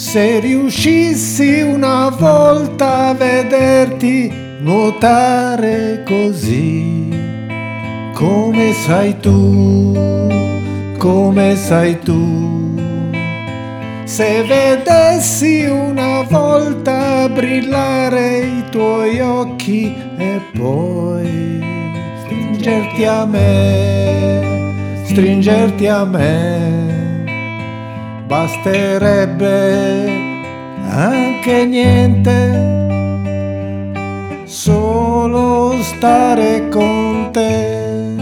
Se riuscissi una volta a vederti nuotare così, come sai tu, come sai tu. Se vedessi una volta brillare i tuoi occhi e poi stringerti a me, stringerti a me, basterebbe anche niente, solo stare con te,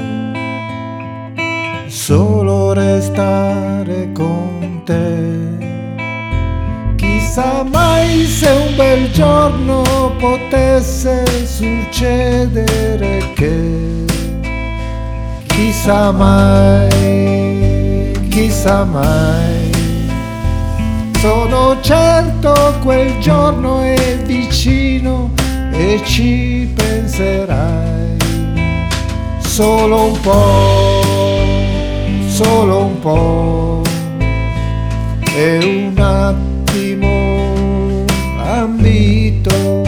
solo restare con te. Chissà mai se un bel giorno potesse succedere che, chissà mai, chissà mai. Sono certo quel giorno è vicino e ci penserai solo un po', solo un po', e un attimo ambito,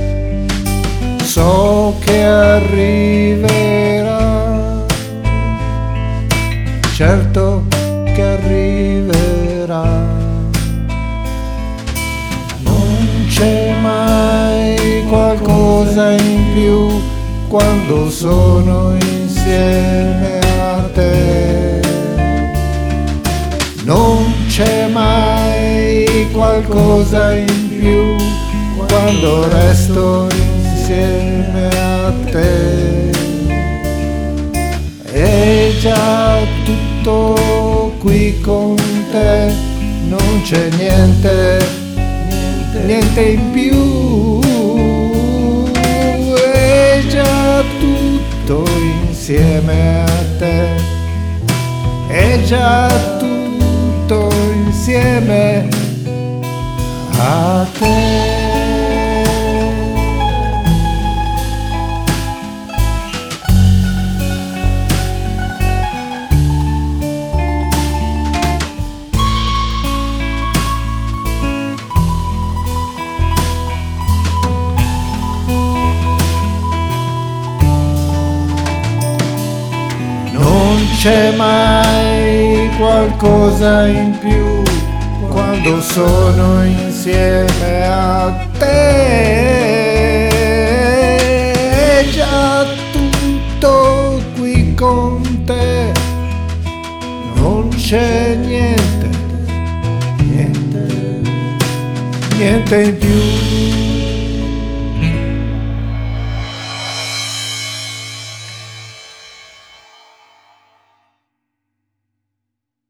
so che arriverà, certo che arriverà. Non c'è mai qualcosa in più quando sono insieme a te. Non c'è mai qualcosa in più quando resto insieme a te. È già tutto qui con te, non c'è niente, niente in più. È già tutto insieme a te, è già tutto insieme a te. Non c'è mai qualcosa in più quando sono insieme a te. È già tutto qui con te, non c'è niente, niente, niente in più.